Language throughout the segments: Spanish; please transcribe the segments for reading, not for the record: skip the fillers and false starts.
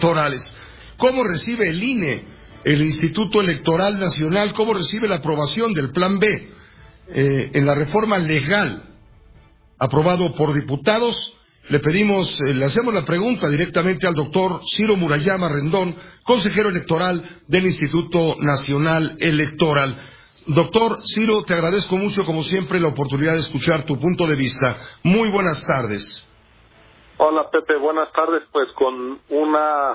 electorales. ¿Cómo recibe el INE, el Instituto Electoral Nacional, cómo recibe la aprobación del Plan B en la reforma legal aprobado por diputados? Le hacemos la pregunta directamente al doctor Ciro Murayama Rendón, consejero electoral del Instituto Nacional Electoral. Doctor Ciro, te agradezco mucho, como siempre, la oportunidad de escuchar tu punto de vista. Muy buenas tardes. Hola, Pepe, buenas tardes. Pues con una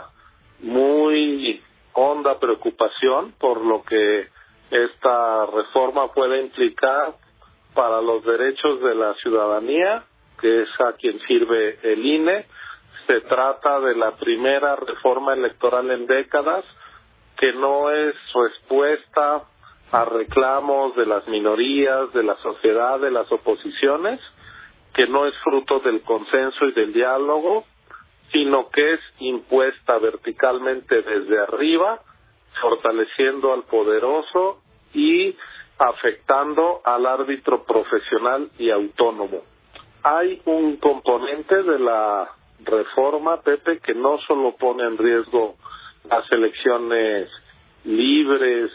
muy honda preocupación por lo que esta reforma puede implicar para los derechos de la ciudadanía, que es a quien sirve el INE. Se trata de la primera reforma electoral en décadas, que no es respuesta a reclamos de las minorías, de la sociedad, de las oposiciones, que no es fruto del consenso y del diálogo, sino que es impuesta verticalmente desde arriba, fortaleciendo al poderoso y afectando al árbitro profesional y autónomo. Hay un componente de la reforma, Pepe, que no solo pone en riesgo las elecciones libres,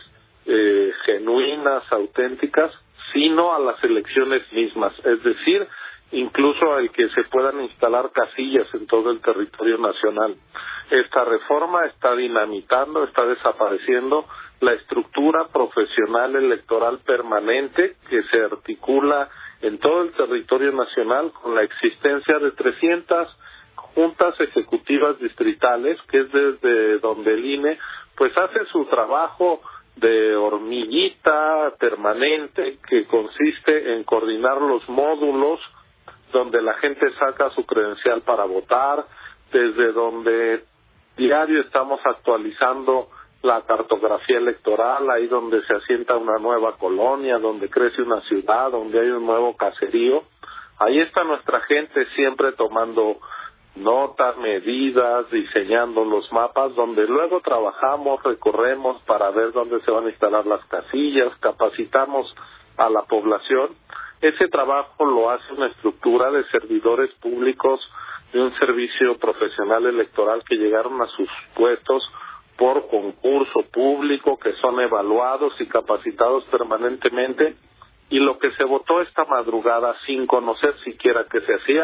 genuinas, auténticas, sino a las elecciones mismas, es decir, incluso el que se puedan instalar casillas en todo el territorio nacional. Esta reforma está dinamitando, está desapareciendo la estructura profesional electoral permanente que se articula en todo el territorio nacional con la existencia de 300 juntas ejecutivas distritales, que es desde donde el INE pues hace su trabajo de hormiguita permanente, que consiste en coordinar los módulos donde la gente saca su credencial para votar, desde donde diario estamos actualizando la cartografía electoral, ahí donde se asienta una nueva colonia, donde crece una ciudad, donde hay un nuevo caserío. Ahí está nuestra gente siempre tomando notas, medidas, diseñando los mapas, donde luego trabajamos, recorremos para ver dónde se van a instalar las casillas, capacitamos a la población. Ese trabajo lo hace una estructura de servidores públicos de un servicio profesional electoral que llegaron a sus puestos por concurso público, que son evaluados y capacitados permanentemente, y lo que se votó esta madrugada sin conocer siquiera qué se hacía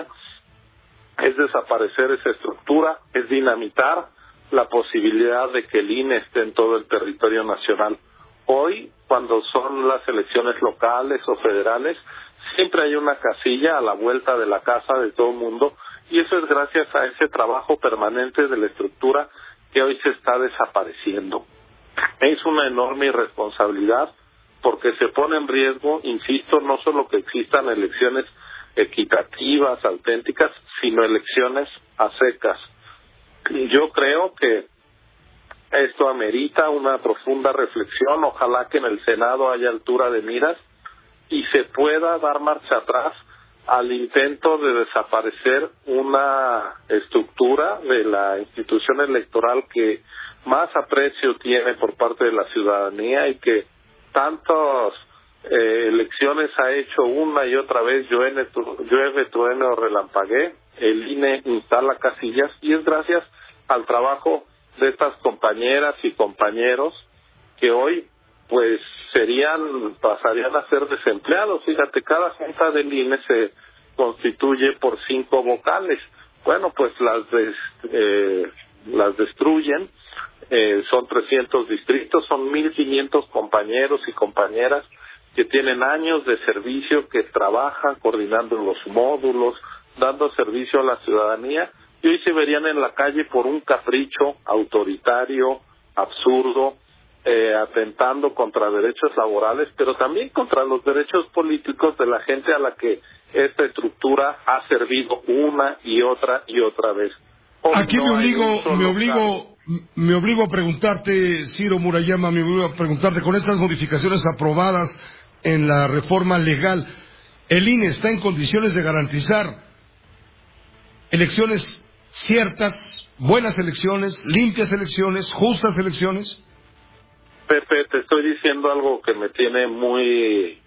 es desaparecer esa estructura, es dinamitar la posibilidad de que el INE esté en todo el territorio nacional. Hoy, cuando son las elecciones locales o federales, siempre hay una casilla a la vuelta de la casa de todo el mundo, y eso es gracias a ese trabajo permanente de la estructura que hoy se está desapareciendo. Es una enorme irresponsabilidad porque se pone en riesgo, insisto, no solo que existan elecciones equitativas, auténticas, sino elecciones a secas. Yo creo que esto amerita una profunda reflexión. Ojalá que en el Senado haya altura de miras y se pueda dar marcha atrás al intento de desaparecer una estructura de la institución electoral que más aprecio tiene por parte de la ciudadanía y que tantas elecciones ha hecho una y otra vez, llueve, truene o relampaguee, el INE instala casillas, y es gracias al trabajo de estas compañeras y compañeros que hoy pues pasarían a ser desempleados. Fíjate, cada junta del INE se constituye por 5 vocales. Bueno, pues las destruyen, son 300 distritos, son 1,500 compañeros y compañeras que tienen años de servicio, que trabajan coordinando los módulos, dando servicio a la ciudadanía, y hoy se verían en la calle por un capricho autoritario, absurdo, atentando contra derechos laborales, pero también contra los derechos políticos de la gente a la que esta estructura ha servido una y otra vez. Aquí me obligo a preguntarte, Ciro Murayama, con estas modificaciones aprobadas en la reforma legal, ¿el INE está en condiciones de garantizar elecciones ciertas, buenas elecciones, limpias elecciones, justas elecciones? Pepe, te estoy diciendo algo que me tiene muy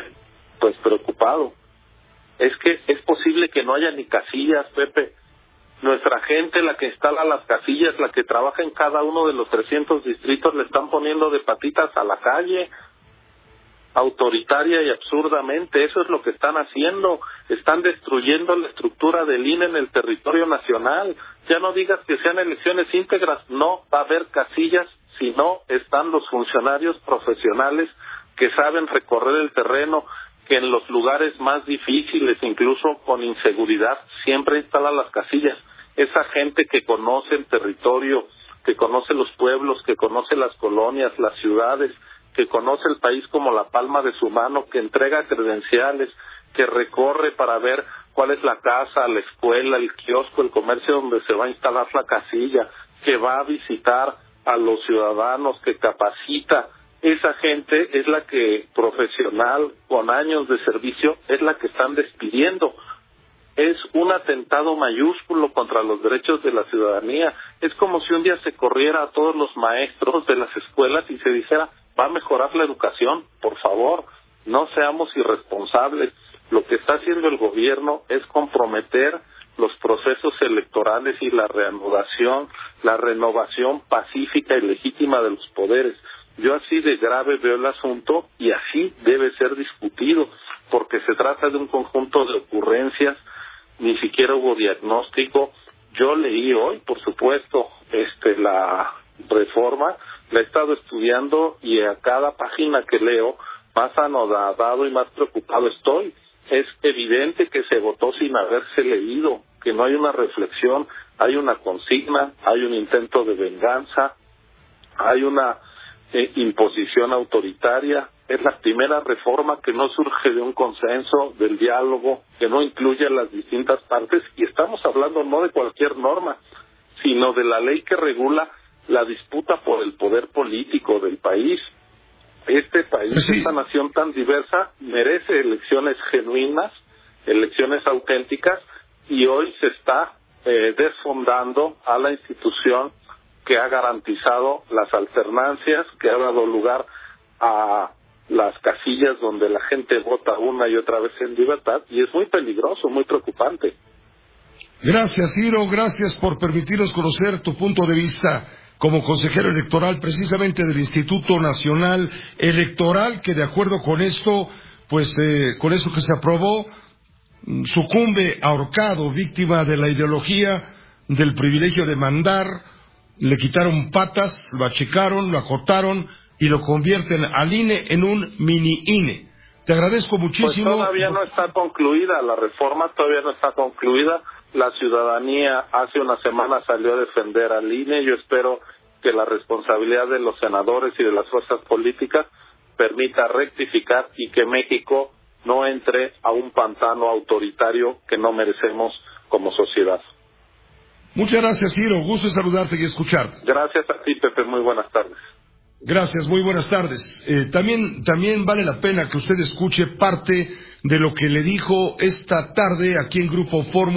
preocupado. Es que es posible que no haya ni casillas, Pepe. Nuestra gente, la que instala las casillas, la que trabaja en cada uno de los 300 distritos, le están poniendo de patitas a la calle, autoritaria y absurdamente. Eso es lo que están haciendo. Están destruyendo la estructura del INE en el territorio nacional. Ya no digas que sean elecciones íntegras, no va a haber casillas si no están los funcionarios profesionales que saben recorrer el terreno, que en los lugares más difíciles, incluso con inseguridad, siempre instalan las casillas. Esa gente que conoce el territorio, que conoce los pueblos, que conoce las colonias, las ciudades, que conoce el país como la palma de su mano, que entrega credenciales, que recorre para ver cuál es la casa, la escuela, el kiosco, el comercio donde se va a instalar la casilla, que va a visitar a los ciudadanos, que capacita. Esa gente es la que, profesional, con años de servicio, es la que están despidiendo. Es un atentado mayúsculo contra los derechos de la ciudadanía. Es como si un día se corriera a todos los maestros de las escuelas y se dijera, va a mejorar la educación. Por favor, no seamos irresponsables. Lo que está haciendo el gobierno es comprometer los procesos electorales y la reanudación, la renovación pacífica y legítima de los poderes. Yo así de grave veo el asunto y así debe ser discutido, porque se trata de un conjunto de ocurrencias, ni siquiera hubo diagnóstico. Yo leí hoy, por supuesto, la reforma, la he estado estudiando y a cada página que leo, más anodado y más preocupado estoy. Es evidente que se votó sin haberse leído, que no hay una reflexión, hay una consigna, hay un intento de venganza, hay una imposición autoritaria. Es la primera reforma que no surge de un consenso, del diálogo, que no incluye a las distintas partes, y estamos hablando no de cualquier norma, sino de la ley que regula la disputa por el poder político del país. Este país, sí, esta nación tan diversa, merece elecciones genuinas, elecciones auténticas, y hoy se está desfondando a la institución que ha garantizado las alternancias, que ha dado lugar a las casillas donde la gente vota una y otra vez en libertad, y es muy peligroso, muy preocupante. Gracias, Ciro, gracias por permitirnos conocer tu punto de vista como consejero electoral precisamente del Instituto Nacional Electoral, que de acuerdo con esto, con eso que se aprobó, sucumbe ahorcado, víctima de la ideología del privilegio de mandar. Le quitaron patas, lo achicaron, lo acotaron y lo convierten al INE en un mini INE. Te agradezco muchísimo. Pues todavía no está concluida, la reforma todavía no está concluida. La ciudadanía hace una semana salió a defender al INE. Yo espero que la responsabilidad de los senadores y de las fuerzas políticas permita rectificar y que México no entre a un pantano autoritario que no merecemos como sociedad. Muchas gracias, Ciro. Gusto en saludarte y escucharte. Gracias a ti, Pepe. Muy buenas tardes. Gracias, muy buenas tardes. También vale la pena que usted escuche parte de lo que le dijo esta tarde aquí en Grupo Fórmula.